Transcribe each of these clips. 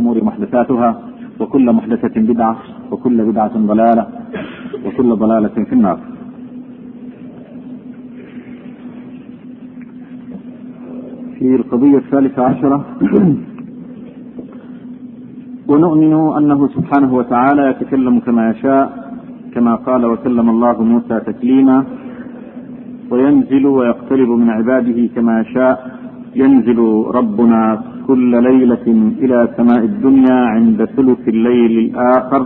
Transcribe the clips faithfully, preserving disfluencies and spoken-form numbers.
الأمور محدثاتها وكل محدثة بدعة وكل بدعة ضلالة وكل ضلالة في النار. في القضية الثالثة عشرة ونؤمن أنه سبحانه وتعالى يتكلم كما يشاء كما قال وكلم الله موسى تكليما، وينزل ويقترب من عباده كما يشاء. ينزل ربنا كل ليلة إلى سماء الدنيا عند ثلث الليل الآخر،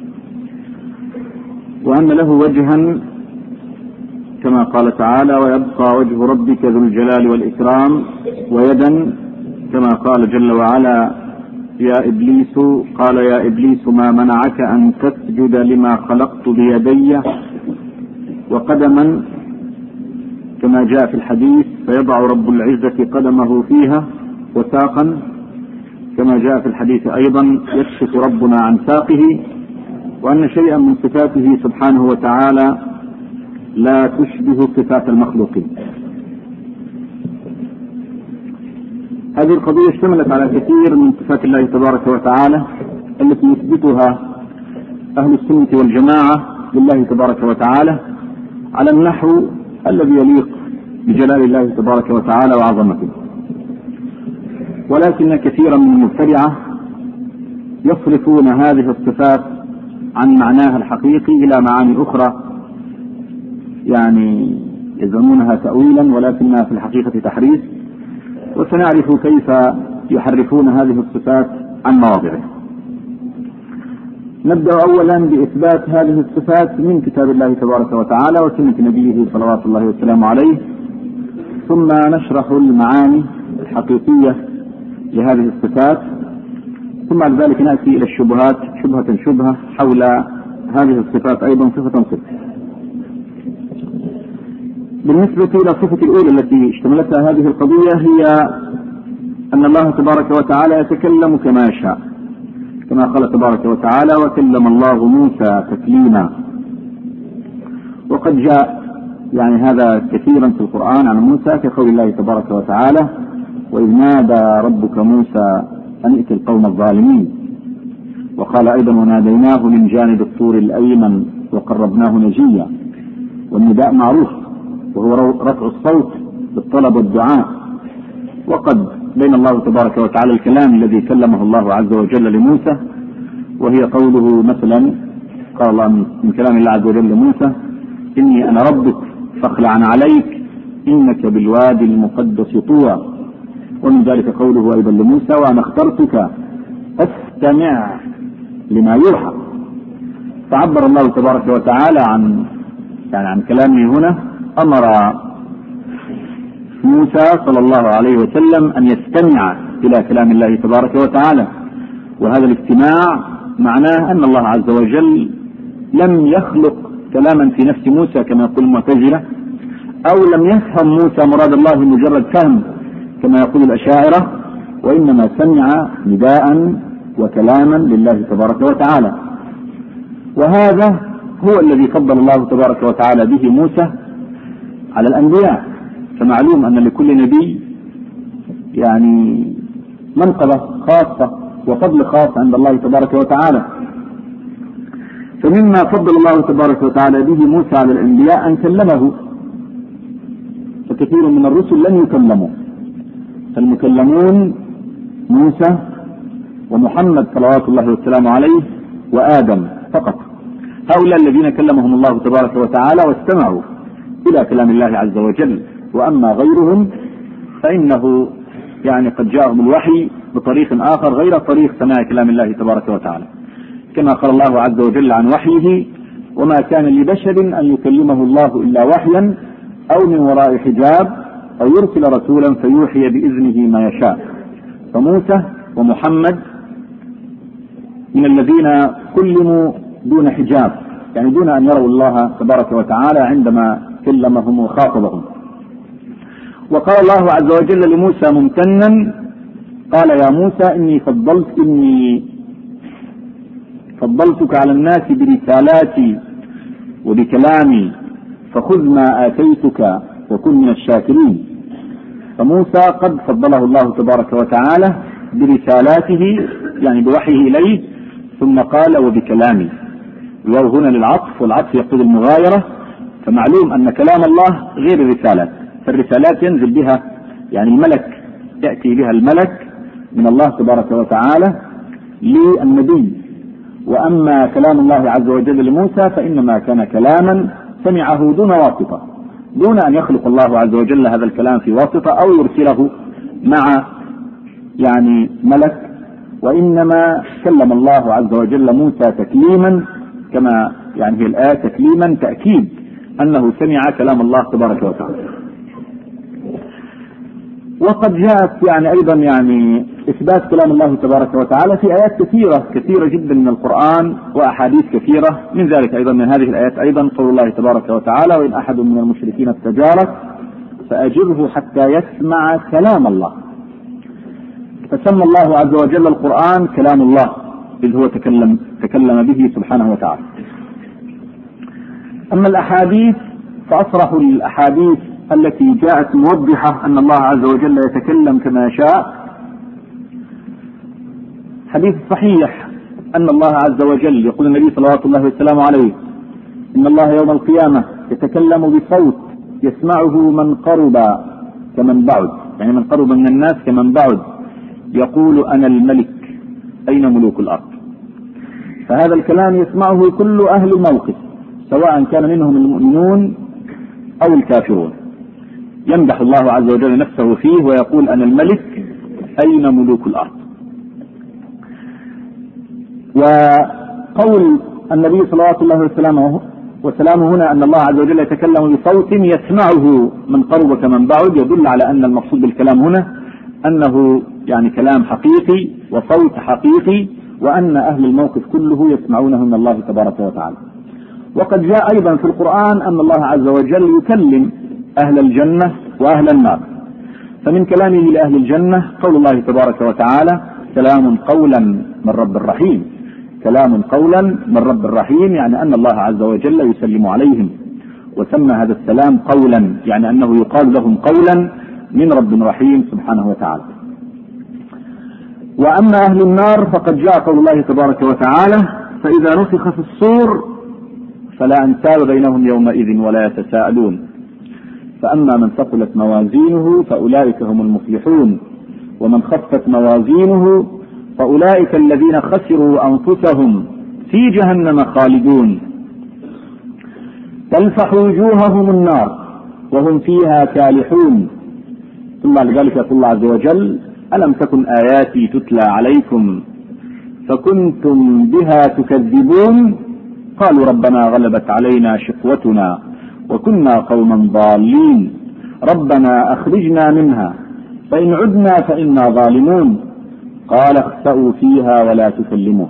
وأن له وجها كما قال تعالى ويبقى وجه ربك ذو الجلال والإكرام، ويدا كما قال جل وعلا يا إبليس قال يا إبليس ما منعك أن تسجد لما خلقت بيدي، وقدما كما جاء في الحديث فيضع رب العزة قدمه فيها، وساقا كما جاء في الحديث أيضا يكشف ربنا عن ساقه، وأن شيئا من صفاته سبحانه وتعالى لا تشبه صفات المخلوقين. هذه القضية اشتملت على كثير من صفات الله تبارك وتعالى التي يثبتها أهل السنة والجماعة لله تبارك وتعالى على النحو الذي يليق بجلال الله تبارك وتعالى وعظمته، ولكن كثيرا من المبتدعة يصرفون هذه الصفات عن معناها الحقيقي إلى معاني أخرى، يعني يزعمونها تأويلا ولكنها في الحقيقة تحريف، وسنعرف كيف يحرفون هذه الصفات عن مواضعها. نبدأ أولا بإثبات هذه الصفات من كتاب الله تبارك وتعالى وسنة نبيه صلوات الله وسلامه عليه، ثم نشرح المعاني الحقيقية لهذه الصفات، ثم بعد ذلك نأتي إلى الشبهات شبهة شبهة حول هذه الصفات أيضا صفة صفة. بالنسبة إلى الصفة الأولى التي اشتملتها هذه القضية هي أن الله تبارك وتعالى يتكلم كما يشاء، كما قال تبارك وتعالى وكلم الله موسى تكليما. وقد جاء يعني هذا كثيرا في القرآن عن موسى كقول الله تبارك وتعالى وإذ نادى ربك موسى أن ائت القوم الظالمين، وقال أيضا وناديناه من جانب الطور الأيمن وقربناه نجيا. والنداء معروف وهو رفع الصوت بالطلب والدعاء، وقد بين الله تبارك وتعالى الكلام الذي كلمه الله عز وجل لموسى، وهي قوله مثلا قال الله من كلام الله عز وجل لموسى إني أنا ربك فاخلع عليك إنك بالوادي المقدس طوى. ومن ذلك قوله أيضا لموسى وأنا اخترتك فاستمع لما يوحى. فعبر الله تبارك وتعالى عن يعني عن كلامه هنا، أمر موسى صلى الله عليه وسلم أن يستمع إلى كلام الله تبارك وتعالى، وهذا الاستماع معناه أن الله عز وجل لم يخلق كلاما في نفس موسى كما يقول المعتزلة، أو لم يفهم موسى مراد الله مجرد فهم كما يقول الأشاعرة، وإنما سمع نداء وكلاما لله تبارك وتعالى. وهذا هو الذي فضل الله تبارك وتعالى به موسى على الأنبياء. فمعلوم أن لكل نبي يعني منقبة خاصة وفضل خاص عند الله تبارك وتعالى. فمما فضل الله تبارك وتعالى به موسى على الأنبياء أن كلمه، فكثير من الرسل لم يكلموا، فالمكلمون موسى ومحمد صلوات الله والسلام عليه وآدم فقط، هؤلاء الذين كلمهم الله تبارك وتعالى واستمعوا إلى كلام الله عز وجل. وأما غيرهم فإنه يعني قد جاءهم الوحي بطريق آخر غير طريق سماع كلام الله تبارك وتعالى، كما قال الله عز وجل عن وحيه وما كان لبشر أن يكلمه الله إلا وحيا أو من وراء حجاب أو يرسل رسولا فيوحي بإذنه ما يشاء. فموسى ومحمد من الذين كلموا دون حجاب، يعني دون أن يروا الله تبارك وتعالى عندما كلمهم وخاطبهم. وقال الله عز وجل لموسى ممتنا قال يا موسى إني فضلت إني فضلتك على الناس برسالاتي وبكلامي فخذ ما آتيتك وكن من الشاكرين. فموسى قد فضله الله تبارك وتعالى برسالاته يعني بوحيه إليه، ثم قال وبكلامي. الواو هنا للعطف، والعطف يقتضي المغايرة، فمعلوم أن كلام الله غير الرسالات، فالرسالات ينزل بها يعني الملك، يأتي بها الملك من الله تبارك وتعالى للنبي، وأما كلام الله عز وجل لموسى فإنما كان كلاما سمعه دون واسطة، دون أن يخلق الله عز وجل هذا الكلام في واسطة أو يرسله مع يعني ملك، وإنما كلم الله عز وجل موسى تكليما، كما يعني هي الآية تكليما تأكيد أنه سمع كلام الله تبارك وتعالى. وقد جاءت يعني أيضا يعني إثبات كلام الله تبارك وتعالى في آيات كثيرة كثيرة جدا من القرآن وأحاديث كثيرة، من ذلك أيضا من هذه الآيات أيضا قول الله تبارك وتعالى: وإن أحد من المشركين استجارك فأجره حتى يسمع كلام الله. فسمى الله عز وجل القرآن كلام الله إذ هو تكلم تكلم به سبحانه وتعالى. أما الأحاديث فأصرح الأحاديث التي جاءت موضحة أن الله عز وجل يتكلم كما شاء. حديث صحيح أن الله عز وجل يقول النبي صلوات الله وسلامه عليه: إن الله يوم القيامة يتكلم بصوت يسمعه من قرب كمن بعد، يعني من قرب من الناس كمن بعد، يقول: أنا الملك أين ملوك الأرض. فهذا الكلام يسمعه كل أهل الموقف سواء كان منهم المؤمنون أو الكافرون، يمدح الله عز وجل نفسه فيه ويقول: أنا الملك أين ملوك الأرض. وقول النبي صلوات الله وسلامه وسلامه هنا أن الله عز وجل يتكلم بصوت يسمعه من قرب كمن بعد يدل على أن المقصود بالكلام هنا أنه يعني كلام حقيقي وصوت حقيقي، وأن أهل الموقف كله يسمعونه من الله تبارك وتعالى. وقد جاء أيضا في القرآن أن الله عز وجل يكلم أهل الجنة وأهل النار، فمن كلامه لأهل الجنة قول الله تبارك وتعالى: سلام قولا من رب الرحيم. كلام قولا من رب الرحيم يعني أن الله عز وجل يسلم عليهم، وسمى هذا السلام قولا يعني أنه يقال لهم قولا من رب رحيم سبحانه وتعالى. وأما أهل النار فقد جاء قول الله تبارك وتعالى: فإذا نفخ في الصور فلا أنساب بينهم يومئذ ولا يتساءلون، فأما من ثقلت موازينه فأولئك هم المفلحون، ومن خفت موازينه فأولئك الذين خسروا أنفسهم في جهنم خالدون، تلفح وجوههم النار وهم فيها كالحون. ثم لذلك يقول الله عز وجل: ألم تكن آياتي تتلى عليكم فكنتم بها تكذبون، قالوا ربنا غلبت علينا شقوتنا وكنا قوما ضالين، ربنا أخرجنا منها فإن عدنا فإنا ظالمون، قال اخسأوا فيها ولا تكلمون.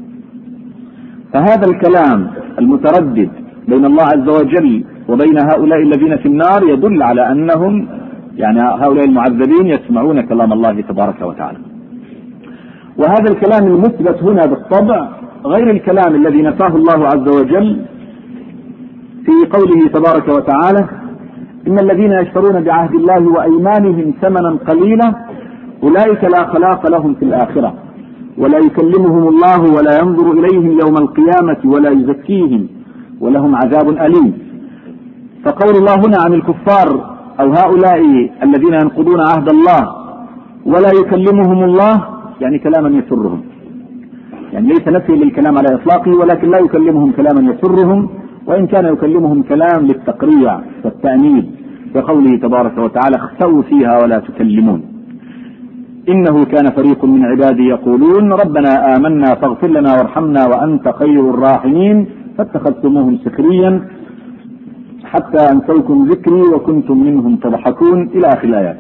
فهذا الكلام المتردد بين الله عز وجل وبين هؤلاء الذين في النار يدل على أنهم يعني هؤلاء المعذبين يسمعون كلام الله تبارك وتعالى. وهذا الكلام المثبت هنا بالطبع غير الكلام الذي نفاه الله عز وجل في قوله تبارك وتعالى: إن الذين يشترون بعهد الله وأيمانهم ثمنا قليلا أولئك لا خلاق لهم في الآخرة ولا يكلمهم الله ولا ينظر إليهم يوم القيامة ولا يزكيهم ولهم عذاب أليم. فقول الله هنا عن الكفار أو هؤلاء الذين ينقضون عهد الله ولا يكلمهم الله يعني كلاما يسرهم، يعني ليس نفي للكلام على إطلاقه، ولكن لا يكلمهم كلاما يسرهم، وإن كان يكلمهم كلام للتقريع والتأنيب، كقوله تبارك وتعالى: اخسأوا فيها ولا تكلمون. إنه كان فريق من عبادي يقولون ربنا آمنا فاغفر لنا وارحمنا وأنت خير الراحمين فاتخذتموهم سخريا حتى أنسوكم ذكري وكنتم منهم تضحكون، إلى آخر الآيات.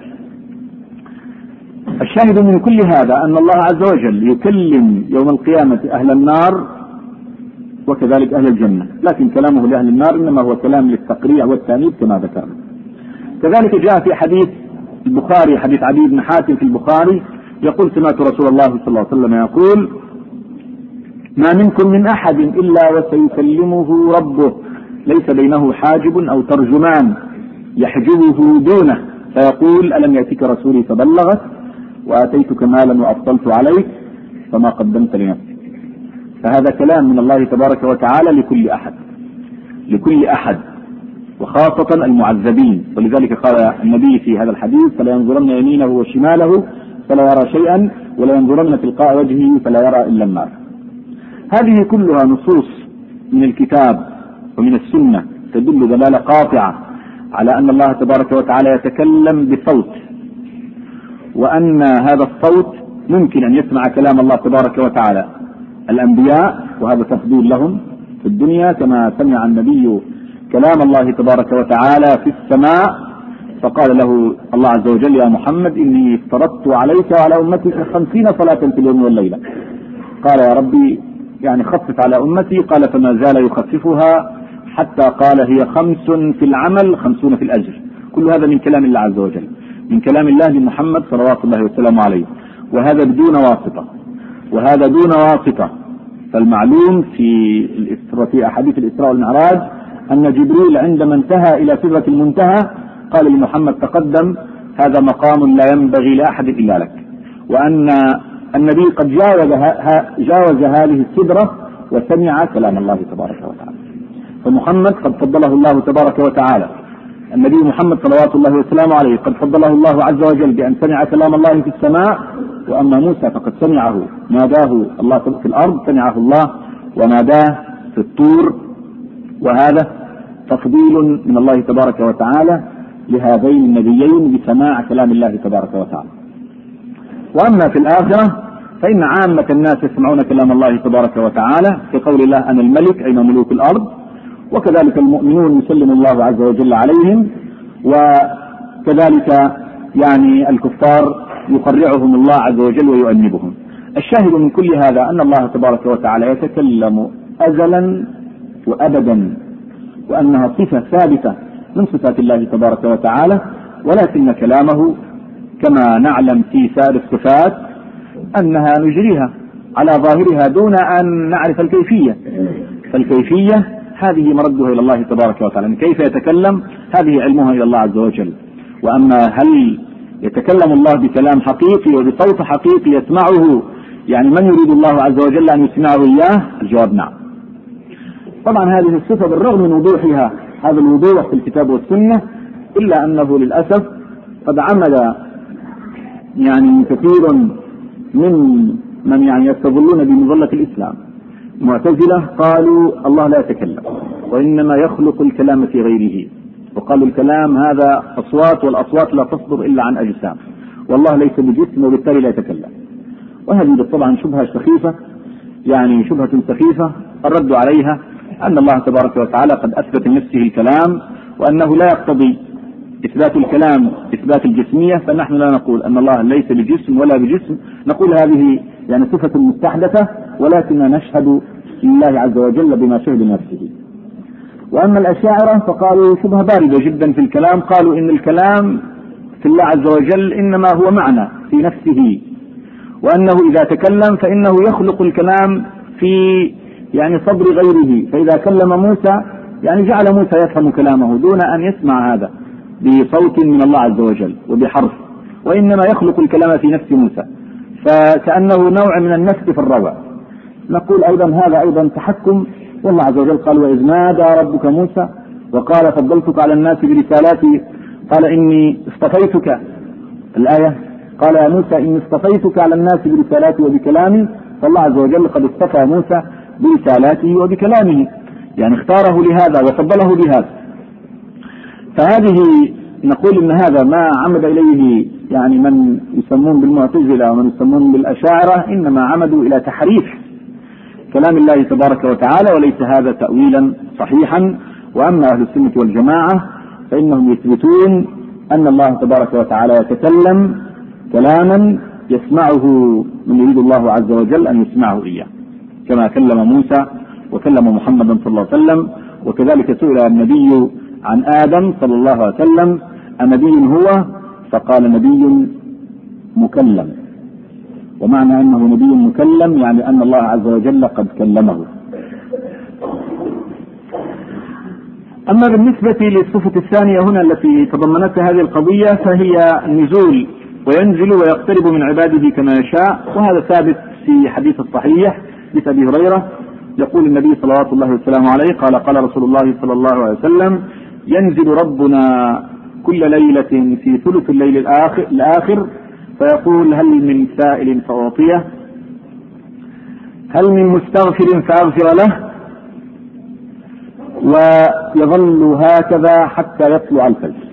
الشاهد من كل هذا أن الله عز وجل يكلم يوم القيامة أهل النار وكذلك أهل الجنة، لكن كلامه لأهل النار إنما هو كلام للتقريع والتأنيب كما ذكرنا. كذلك جاء في حديث البخاري، حديث عدي بن حاتم في البخاري، يقول: سمعت رسول الله صلى الله عليه وسلم يقول: ما منكم من أحد إلا وسيكلمه ربه ليس بينه حاجب أو ترجمان يحجبه دونه، فيقول: ألم يأتك رسولي فبلغت وآتيتك مالا وأفضلت عليك فما قدمت لنفسك. فهذا كلام من الله تبارك وتعالى لكل أحد لكل أحد وخاصة المعذبين. ولذلك قال النبي في هذا الحديث: فلا ينظرن يمينه وشماله فلا يرى شيئا ولا ينظرن تلقاء وجهه فلا يرى إلا النار. هذه كلها نصوص من الكتاب ومن السنة تدل دلالة قاطعة على أن الله تبارك وتعالى يتكلم بصوت، وأن هذا الصوت ممكن أن يسمع كلام الله تبارك وتعالى الأنبياء، وهذا تفضيل لهم في الدنيا، كما سمع النبي كلام الله تبارك وتعالى في السماء فقال له الله عز وجل: يا محمد إني افترضت عليك وعلى أمتك خمسين صلاة في اليوم والليلة. قال: يا ربي يعني خفف على أمتي. قال: فما زال يخففها حتى قال: هي خمس في العمل خمسون في الأجر. كل هذا من كلام الله عز وجل، من كلام الله لمحمد صلوات الله وسلامه عليه، وهذا بدون واسطة، وهذا دون واسطة. فالمعلوم في في أحاديث الإسراء والمعراج أن جبريل عندما انتهى إلى سدرة المنتهى قال لمحمد: تقدم، هذا مقام لا ينبغي لأحد إلا لك. وأن النبي قد جاوز, جاوز هذه السدرة وسمع كلام الله تبارك وتعالى. فمحمد قد فضله الله تبارك وتعالى، النبي محمد صلوات الله وسلامه عليه قد فضله الله عز وجل بأن سمع كلام الله في السماء. وأما موسى فقد سمعه، ناداه الله في الأرض، سمعه الله وناداه في الطور. وهذا تفضيل من الله تبارك وتعالى لهذين النبيين بسماع كلام الله تبارك وتعالى. وأما في الآخرة فإن عامة الناس يسمعون كلام الله تبارك وتعالى في قول الله: أنا الملك أين ملوك الأرض. وكذلك المؤمنون يسلم الله عز وجل عليهم، وكذلك يعني الكفار يقرعهم الله عز وجل ويؤنبهم. الشاهد من كل هذا أن الله تبارك وتعالى يتكلم أزلا وأبدا، وأنها صفة ثابتة من صفات الله تبارك وتعالى، ولكن كلامه كما نعلم في سائر الصفات أنها نجريها على ظاهرها دون أن نعرف الكيفية. فالكيفية هذه مردها إلى الله تبارك وتعالى، كيف يتكلم هذه علمها إلى الله عز وجل. وأما هل يتكلم الله بكلام حقيقي وبصوت حقيقي يسمعه يعني من يريد الله عز وجل أن يسمعه إياه؟ الجواب نعم. طبعا هذه الصفة بالرغم من وضوحها، هذا الوضوح في الكتاب والسنة، إلا أنه للأسف قد عمل يعني كثير من من يعني يستظلون بمظلة الإسلام. معتزلة قالوا الله لا يتكلم وإنما يخلق الكلام في غيره، وقالوا الكلام هذا أصوات، والأصوات لا تصدر إلا عن أجسام، والله ليس بجسم وبالتالي لا يتكلم. وهذه طبعا شبهة سخيفة، يعني شبهة سخيفة. الرد عليها أن الله تبارك وتعالى قد أثبت لنفسه الكلام، وأنه لا يقتضي إثبات الكلام إثبات الجسمية. فنحن لا نقول أن الله ليس بجسم ولا بجسم، نقول هذه يعني صفة مستحدثة، ولكن نشهد لله عز وجل بما شهد نفسه. وأما الأشاعرة فقالوا شبهة باردة جدا في الكلام، قالوا إن الكلام في الله عز وجل إنما هو معنى في نفسه، وأنه إذا تكلم فإنه يخلق الكلام في يعني صدر غيره. فإذا كلم موسى يعني جعل موسى يفهم كلامه دون أن يسمع هذا بصوت من الله عز وجل وبحرف، وإنما يخلق الكلام في نفس موسى، فكأنه نوع من النفس في الروع. نقول أيضا هذا أيضا تحكم، والله عز وجل قال: وإذ نادى ربك موسى وقال فضلتك على الناس برسالاتي قال إني اصطفيتك. الآية قال: يا موسى إني اصطفيتك على الناس برسالاتي وبكلامي. فالله عز وجل قد اصطفى موسى برسالاته وبكلامه، يعني اختاره لهذا وفضله بهذا. فهذه نقول إن هذا ما عمد إليه يعني من يسمون بالمعتزلة ومن يسمون بالأشاعرة، إنما عمدوا إلى تحريف كلام الله تبارك وتعالى، وليس هذا تأويلا صحيحا. وأما أهل السنة والجماعة فإنهم يثبتون أن الله تبارك وتعالى يتكلم كلاما يسمعه من يريد الله عز وجل أن يسمعه إياه، كما كلم موسى وكلم محمدا صلى الله عليه وسلم. وكذلك سئل النبي عن آدم صلى الله عليه وسلم: أنبي هو؟ فقال: نبي مكلم. ومعنى أنه نبي مكلم يعني أن الله عز وجل قد كلمه. أما بالنسبة للصفة الثانية هنا التي تضمنتها هذه القضية، فهي النزول، وينزل ويقترب من عباده كما يشاء، وهذا ثابت في حديث الصحيح حديث أبي هريرة يقول النبي صلوات الله وسلامه عليه قال قال رسول الله صلى الله عليه وسلم ينزل ربنا كل ليلة في ثلث الليل الآخر, الآخر فيقول هل من سائل فأعطيه هل من مستغفر فأغفر له ويظل هكذا حتى يطلع الفجر.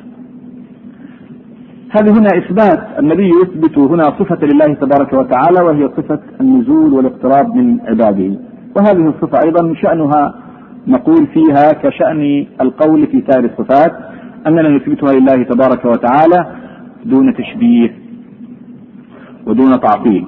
هذه هنا إثبات، النبي يثبت هنا صفة لله تبارك وتعالى وهي صفة النزول والاقتراب من عباده، وهذه الصفة أيضا شأنها نقول فيها كشأن القول في سائر الصفات أننا نثبتها لله تبارك وتعالى دون تشبيه ودون تعطيل.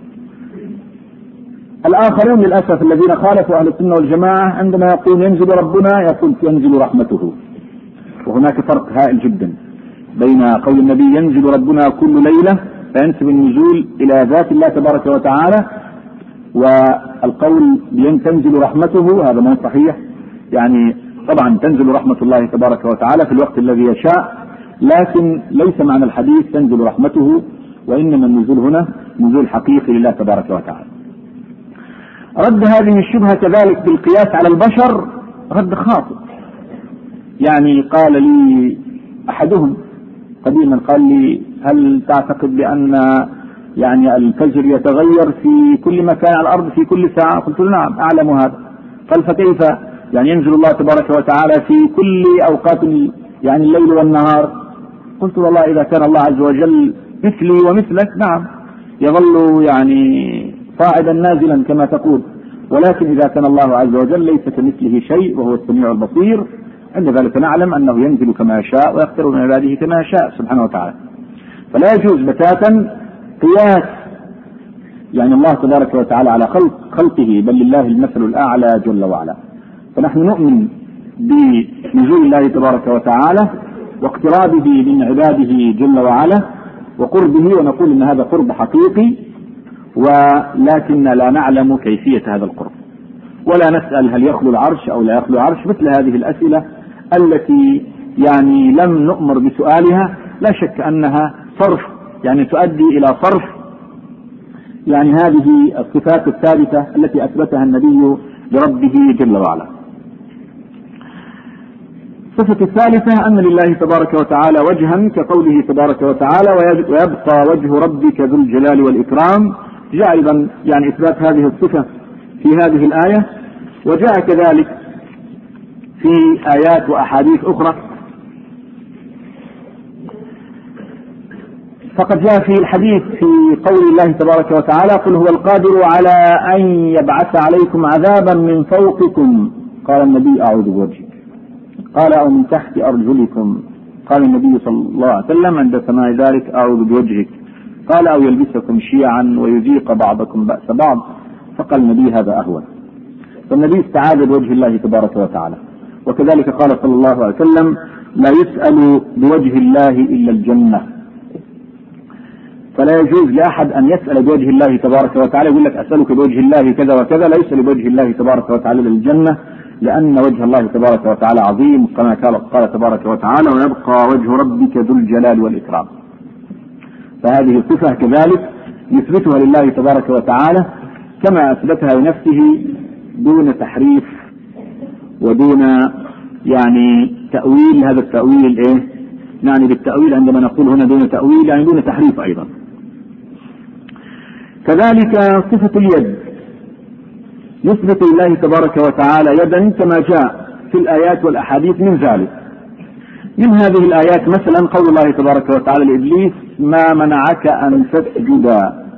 الآخرون للأسف الذين خالفوا أهل السنة والجماعة عندما يقول ينزل ربنا يقول ينزل رحمته، وهناك فرق هائل جدا بين قول النبي ينزل ربنا كل ليلة فينسب النزول إلى ذات الله تبارك وتعالى، والقول تنزل رحمته هذا ما صحيح. يعني طبعا تنزل رحمة الله تبارك وتعالى في الوقت الذي يشاء، لكن ليس معنى الحديث تنزل رحمته، وإنما النزول هنا نزول حقيقي لله تبارك وتعالى. رد هذه الشبهة كذلك بالقياس على البشر رد خاطئ. يعني قال لي أحدهم قديما قال لي هل تعتقد بأن يعني الفجر يتغير في كل مكان على الأرض في كل ساعة؟ قلت له نعم أعلم هذا. قال فكيف يعني ينزل الله تبارك وتعالى في كل أوقات يعني الليل والنهار؟ قلت والله إذا كان الله عز وجل مثلي ومثلك نعم يظل يعني صاعدا نازلا كما تقول، ولكن إذا كان الله عز وجل ليس كمثله شيء وهو السميع البصير عند ذلك نعلم أنه ينزل كما يشاء ويختار من عباده كما يشاء سبحانه وتعالى. فلا يجوز بتاتا قياس يعني الله تبارك وتعالى على خلق خلقه، بل لله المثل الأعلى جل وعلا. فنحن نؤمن بنزول الله تبارك وتعالى واقترابه من عباده جل وعلا وقربه، ونقول ان هذا قرب حقيقي، ولكن لا نعلم كيفية هذا القرب، ولا نسأل هل يخلو العرش او لا يخلو العرش. مثل هذه الأسئلة التي يعني لم نؤمر بسؤالها لا شك انها صرف، يعني تؤدي الى صرف يعني هذه الصفات الثابتة التي اثبتها النبي لربه جل وعلا. الصفة الثالثة أن لله تبارك وتعالى وجها كقوله تبارك وتعالى ويبقى وجه ربك ذو الجلال والإكرام. جاء أيضا يعني إثبات هذه الصفة في هذه الآية، وجاء كذلك في آيات وأحاديث أخرى. فقد جاء في الحديث في قول الله تبارك وتعالى قل هو القادر على أن يبعث عليكم عذابا من فوقكم، قال النبي أعوذ بوجهك، قال أو من تحت أرجلكم، قال النبي صلى الله عليه وسلم عند سماع ذلك أعوذ بوجهك، قال أو يلبسكم شيعا ويذيق بعضكم بأس بعض، فقال النبي هذا أهون. فالنبي استعاذ بوجه الله تبارك وتعالى. وكذلك قال صلى الله عليه وسلم لا يسأل بوجه الله إلا الجنة. فلا يجوز لأحد أن يسأل بوجه الله تبارك وتعالى يقول لك أسألك بوجه الله كذا وكذا، لا يسأل بوجه الله تبارك وتعالى للجنة، لأن وجه الله تبارك وتعالى عظيم كما قال تبارك وتعالى ويبقى وجه ربك ذو الجلال والإكرام. فهذه الصفة كذلك يثبتها لله تبارك وتعالى كما أثبتها لنفسه دون تحريف ودون يعني تأويل. هذا التأويل إيه؟ يعني بالتأويل عندما نقول هنا دون تأويل يعني دون تحريف أيضا. كذلك صفة اليد يثبت لله تبارك وتعالى يدا كما جاء في الآيات والأحاديث من ذلك. من هذه الآيات مثلا قول الله تبارك وتعالى لإبليس ما منعك أن تسجد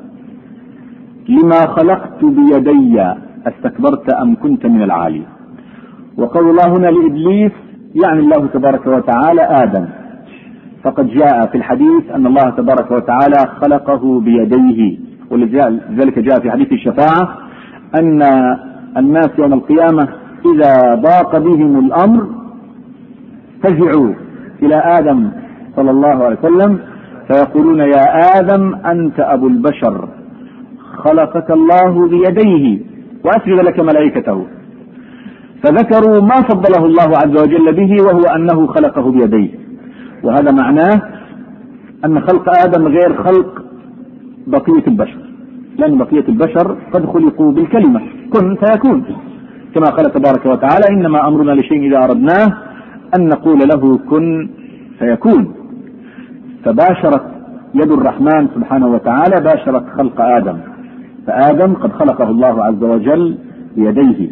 لما خلقت بيدي استكبرت أم كنت من العالي. وقول الله هنا لإبليس يعني الله تبارك وتعالى آدم، فقد جاء في الحديث أن الله تبارك وتعالى خلقه بيديه، ولذلك جاء في حديث الشفاعة أن الناس يوم القيامة إذا ضاق بهم الأمر فزعوا إلى آدم صلى الله عليه وسلم فيقولون يا آدم أنت أبو البشر خلقك الله بيديه وأسجد لك ملائكته، فذكروا ما فضله الله عز وجل به وهو أنه خلقه بيديه. وهذا معناه أن خلق آدم غير خلق بقية البشر، لأن بقية البشر قد خلقوا بالكلمة كن فيكون، كما قال تبارك وتعالى إنما أمرنا لشيء إذا أردناه أن نقول له كن فيكون. فباشرت يد الرحمن سبحانه وتعالى باشرت خلق آدم، فآدم قد خلقه الله عز وجل بيديه.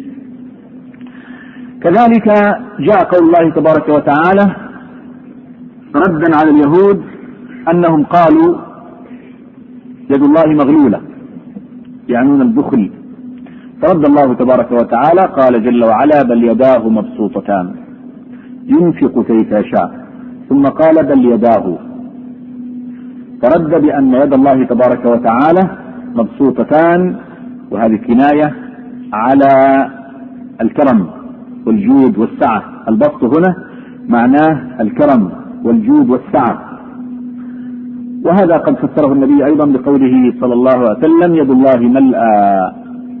كذلك جاء قول الله تبارك وتعالى ردا على اليهود أنهم قالوا يد الله مغلولة، يعنون البخل، فرد الله تبارك وتعالى قال جل وعلا بل يداه مبسوطتان ينفق كيف يشاء، ثم قال بل يداه، فرد بأن يد الله تبارك وتعالى مبسوطتان، وهذه كناية على الكرم والجود والسعة. البسط هنا معناه الكرم والجود والسعة، وهذا قد فسره النبي أيضا بقوله صلى الله عليه وسلم يد الله ملأى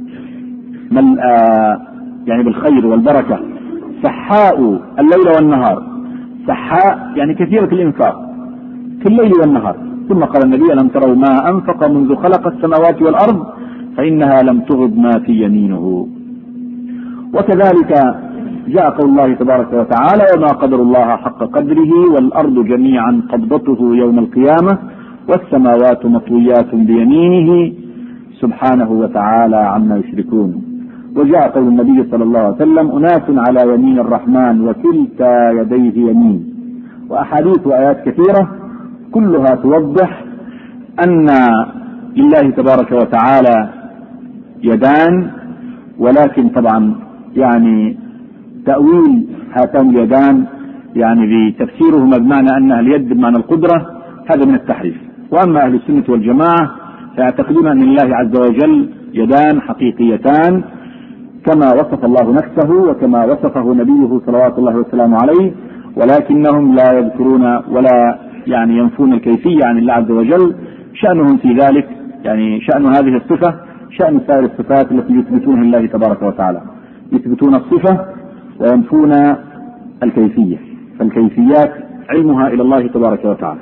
ملأى يعني بالخير والبركة، سحاء الليل والنهار، سحاء يعني كثيرة الإنفاق في الليل والنهار. ثم قال النبي ألم تروا ما أنفق منذ خلق السماوات والأرض فإنها لم تغض ما في يمينه. وكذلك جاء قول الله تبارك وتعالى وما قدر الله حق قدره والأرض جميعا قبضته يوم القيامة والسماوات مطويات بيمينه سبحانه وتعالى عما يشركون. وجاء قول النبي صلى الله عليه وسلم أناس على يمين الرحمن وكلتا يديه يمين. وأحاديث وآيات كثيرة كلها توضح أن لله تبارك وتعالى يدان، ولكن طبعا يعني تأويل هاتان اليدان يعني بتفسيرهما بمعنى أنها اليد بمعنى القدرة هذا من التحريف. وأما أهل السنة والجماعة فيعتقدون أن لله عز وجل يدان حقيقيتان كما وصف الله نفسه وكما وصفه نبيه صلوات الله وسلامه عليه، ولكنهم لا يذكرون ولا يعني ينفون الكيفية عن الله عز وجل. شأنهم في ذلك يعني شأن هذه الصفة شأن سائر الصفات التي يثبتونها لله تبارك وتعالى، يثبتون الصفة وينفون الكيفية، فالكيفيات علمها إلى الله تبارك وتعالى.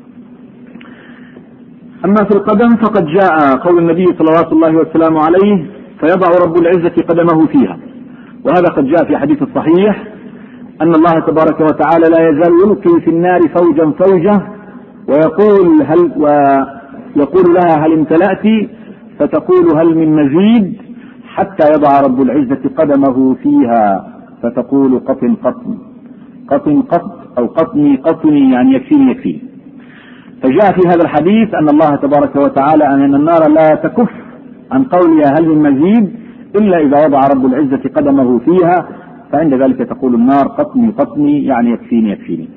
أما في القدم فقد جاء قول النبي صلوات الله وسلامه عليه فيضع رب العزة قدمه فيها، وهذا قد جاء في حديث الصحيح أن الله تبارك وتعالى لا يزال يلقي في النار فوجا فوجا ويقول هل ويقول لها هل امتلأت، فتقول هل من مزيد، حتى يضع رب العزة قدمه فيها فتقول قطن قطن قطن قط أو قطني قطني يعني يكفيني يكفيني. فجاء في هذا الحديث أن الله تبارك وتعالى أن النار لا تكف عن قولها هل من مزيد إلا إذا وضع رب العزة قدمه فيها، فعند ذلك تقول النار قطني قطني يعني يكفيني يكفيني.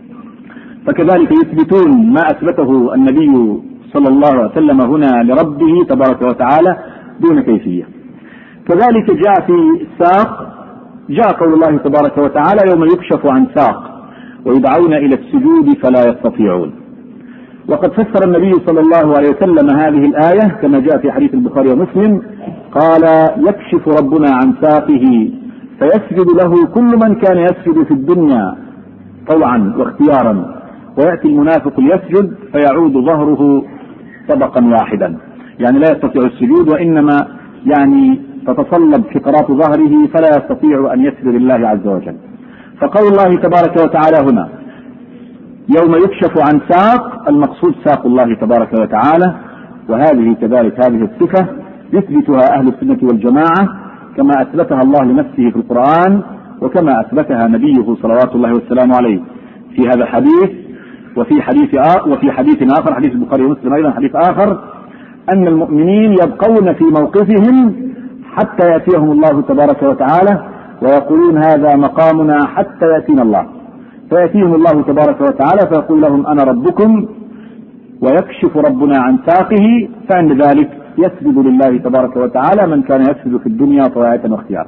فكذلك يثبتون ما أثبته النبي صلى الله عليه وسلم هنا لربه تبارك وتعالى دون كيفية. كذلك جاء في الساق جاء قول الله تبارك وتعالى يوم يكشف عن ساق ويدعون إلى السجود فلا يستطيعون. وقد فسر النبي صلى الله عليه وسلم هذه الآية كما جاء في حديث البخاري ومسلم قال يكشف ربنا عن ساقه فيسجد له كل من كان يسجد في الدنيا طوعا واختيارا، ويأتي المنافق ليسجد فيعود ظهره طبقا واحدا، يعني لا يستطيع السجود وإنما يعني تتصلب فقرات ظهره فلا يستطيع أن يسجد لله عز وجل. فقول الله تبارك وتعالى هنا يوم يكشف عن ساق المقصود ساق الله تبارك وتعالى، وهذه كذلك هذه الصفة يثبتها أهل السنة والجماعة كما أثبتها الله لنفسه في القرآن وكما أثبتها نبيه صلوات الله والسلام عليه في هذا الحديث. وفي حديث آخر وفي حديث آخر حديث البخاري ومسلم أيضا حديث آخر أن المؤمنين يبقون في موقفهم حتى يأتيهم الله تبارك وتعالى ويقولون هذا مقامنا حتى يأتينا الله، فيأتيهم الله تبارك وتعالى فيقول لهم أنا ربكم ويكشف ربنا عن ساقه، فعند ذلك يسجد لله تبارك وتعالى من كان يسجد في الدنيا طواعية واختيارا.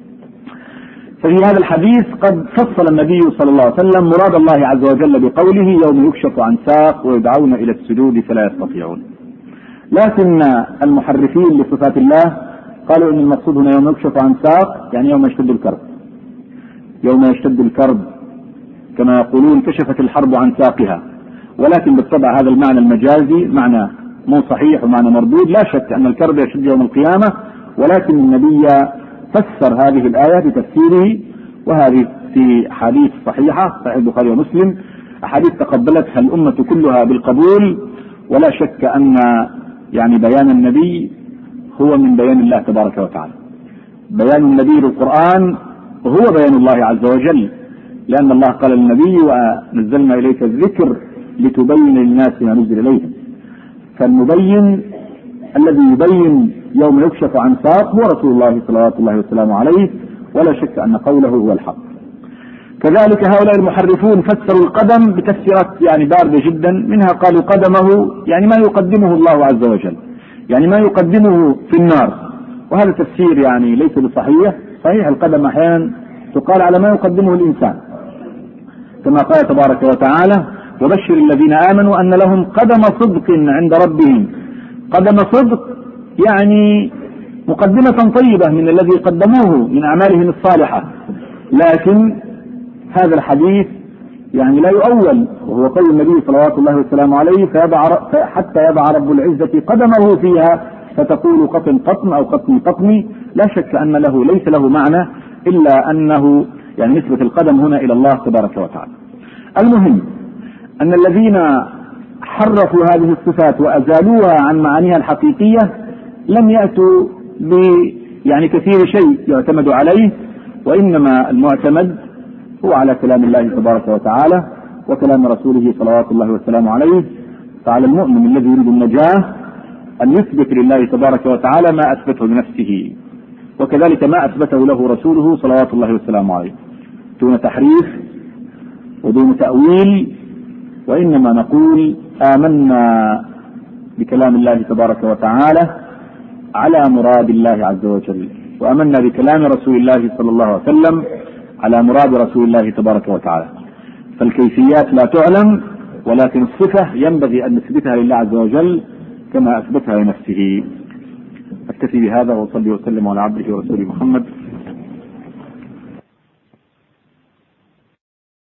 ففي هذا الحديث قد فصل النبي صلى الله عليه وسلم مراد الله عز وجل بقوله يوم يكشف عن ساق ويدعون إلى السجود فلا يستطيعون. لكن المحرفين لصفات الله قالوا إن المقصود هنا يوم يكشف عن ساق يعني يوم يشتد الكرب، يوم يشتد الكرب كما يقولون كشفت الحرب عن ساقها، ولكن بالطبع هذا المعنى المجازي معنى مو صحيح ومعنى مردود. لا شك أن الكرب يشد يوم القيامة، ولكن النبي فسر هذه الآية بتفسيره، وهذه في حديث صحيحة صحيح البخاري ومسلم، أحاديث تقبلتها الأمة كلها بالقبول. ولا شك أن يعني بيان النبي هو من بيان الله تبارك وتعالى. بيان النبي للقرآن هو بيان الله عز وجل، لأن الله قال للنبي ونزلنا إليك الذكر لتبين للناس ما نزل إليهم. فالمبين الذي يبين يوم يكشف عن ساق هو رسول الله صلوات الله وسلامه عليه، ولا شك أن قوله هو الحق. كذلك هؤلاء المحرفون فسروا القدم بتفسيرات يعني باردة جدا، منها قالوا قدمه يعني ما يقدمه الله عز وجل، يعني ما يقدمه في النار، وهذا تفسير يعني ليس بصحيح. صحيح القدم أحيانا تقال على ما يقدمه الإنسان، كما قال تبارك وتعالى وبشر الذين آمنوا أن لهم قدم صدق عند ربهم. قدم صدق يعني مقدمة طيبة من الذي قدموه من أعمالهم الصالحة، لكن هذا الحديث يعني لا يؤول، وهو قول النبي صلوات الله وسلامه عليه فيضع حتى يضع رب العزة قدمه فيها فتقول قطن قطن أو قطن قطني. لا شك أن له ليس له معنى إلا أنه يعني نسبة القدم هنا إلى الله تبارك وتعالى. المهم أن الذين حرفوا هذه الصفات وأزالوها عن معانيها الحقيقية لم يأتوا ب يعني كثير شيء يعتمد عليه، وإنما المعتمد هو على كلام الله تبارك وتعالى وكلام رسوله صلوات الله وسلامه عليه. فعلى المؤمن الذي يريد النجاة أن يثبت لله تبارك وتعالى ما أثبته لنفسه، وكذلك ما أثبته له رسوله صلوات الله وسلامه عليه، دون تحريف ودون تأويل. وإنما نقول آمنا بكلام الله تبارك وتعالى على مراد الله عز وجل، وآمنا بكلام رسول الله صلى الله عليه وسلم على مراد رسول الله تبارك وتعالى. فالكيفيات لا تعلم، ولكن الصفة ينبغي أن نثبتها لله عز وجل كما أثبتها لنفسه. أكتفي بهذا وصلي وسلم على عبده ورسوله محمد